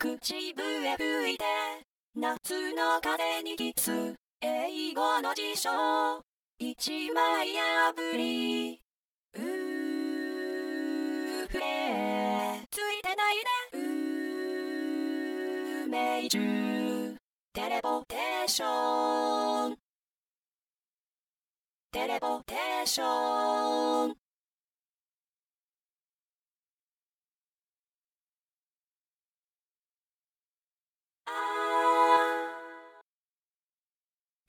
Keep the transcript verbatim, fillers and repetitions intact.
口笛吹いて夏の風にキス、英語の辞書一枚破り、うーふれついてないね、うー命中テレポーテーションテレポーテーション